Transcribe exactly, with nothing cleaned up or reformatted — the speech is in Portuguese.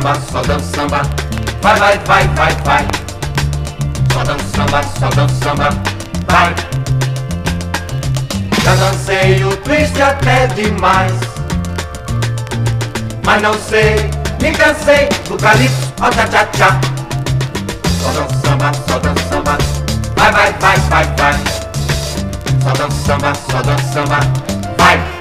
samba, só dança samba. Vai, vai, vai, vai, vai. Só dança samba, só dança samba. Vai. Já dancei o twist até demais, mas não sei, me cansei do calypso, ó tchá tchá tchá. Só dança samba, só dança samba. Vai, vai, vai, vai, vai. Só dança samba, só dança samba. Vai.